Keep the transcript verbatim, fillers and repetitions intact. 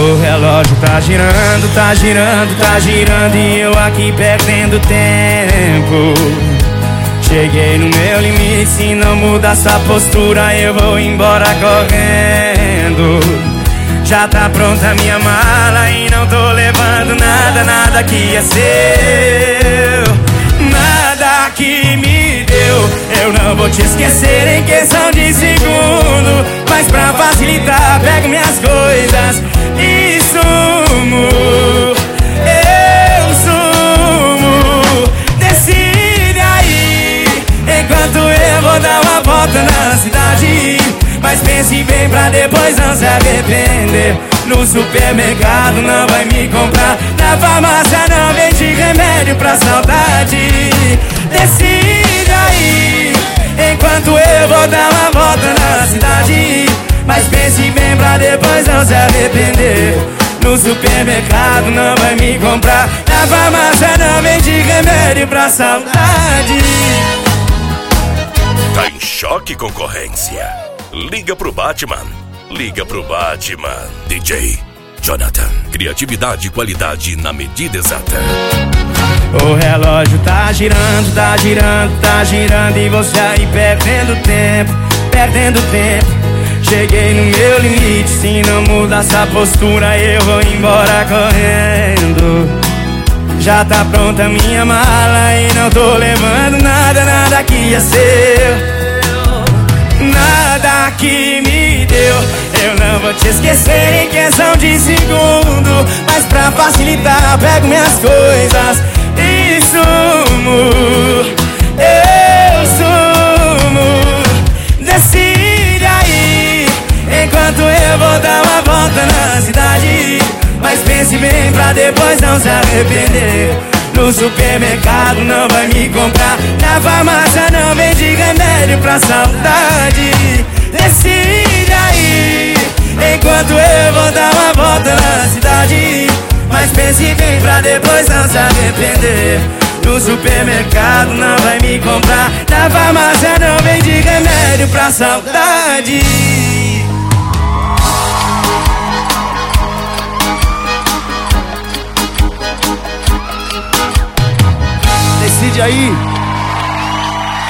O relógio tá girando, tá girando, tá girando e eu aqui perdendo tempo. Cheguei no meu limite, se não mudar essa postura eu vou embora correndo. Já tá pronta a minha mala e não tô levando nada, nada que é seu, nada que me deu. Eu não vou te esquecer em questão de segundo, mas pra facilitar pego minhas coisas e sumo. Eu sumo. Decide aí, enquanto eu vou dar uma volta na cidade. Mas pense bem pra depois não se arrepender. No supermercado não vai me comprar, na farmácia não vende remédio pra saudade. Decide aí, enquanto eu vou dar uma volta na cidade. Mas pense bem pra depois não se arrepender. No supermercado não vai me comprar, na farmácia não vende remédio pra saudade. Tá em choque, concorrência? Liga pro Batman, liga pro Batman. D J Jonathan, criatividade e qualidade na medida exata. O relógio tá girando, tá girando, tá girando e você aí perdendo tempo, perdendo tempo. Cheguei no meu limite, se não mudar essa postura eu vou embora correndo. Já tá pronta a minha mala e não tô levando nada, nada que é seu, nada que me deu. Eu não vou te esquecer em questão de segundo, mas pra facilitar pego minhas coisas e sumo. Eu sumo. Decide aí, enquanto eu vou dar uma volta na cidade. Mas pense bem pra depois não se arrepender. No supermercado não vai me comprar, na farmácia não vende remédio pra saudade. Decide aí, enquanto eu vou dar uma volta na cidade. Mas pense bem pra depois não se arrepender. No supermercado não vai me comprar, na farmácia não vende remédio pra saudade. Decide aí.